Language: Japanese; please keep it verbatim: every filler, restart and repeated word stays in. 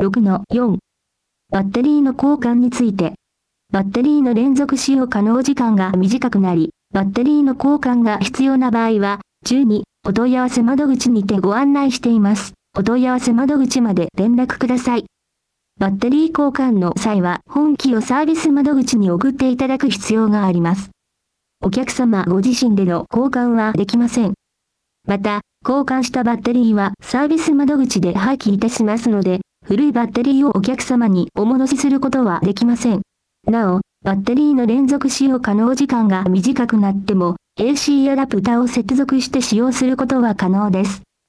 ろくのよん。バッテリーの交換について。バッテリーの連続使用可能時間が短くなり、バッテリーの交換が必要な場合は、じゅうにお問い合わせ窓口にてご案内しています。お問い合わせ窓口まで連絡ください。バッテリー交換の際は本機をサービス窓口に送っていただく必要があります。お客様ご自身での交換はできません。また、交換したバッテリーはサービス窓口で廃棄いたしますので、古いバッテリーをお客様にお戻しすることはできません。なお、バッテリーの連続使用可能時間が短くなっても、エーシー アダプタを接続して使用することは可能です。